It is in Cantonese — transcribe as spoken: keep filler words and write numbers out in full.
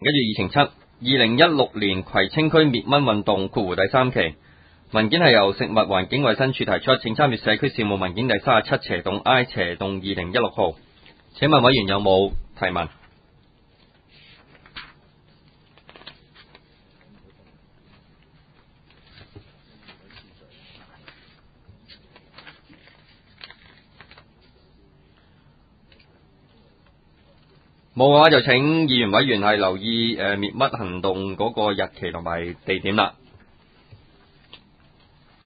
跟住議程七，二零一六年葵青區滅蚊運動括弧第三期，文件係由食物環境衛生署提出，請參閱社區事務文件第三十七斜洞 I 斜洞二零一六號。請問委員有冇提問？冇嘅話就請議員委員係留意誒滅蚊行動嗰個日期同埋地點啦。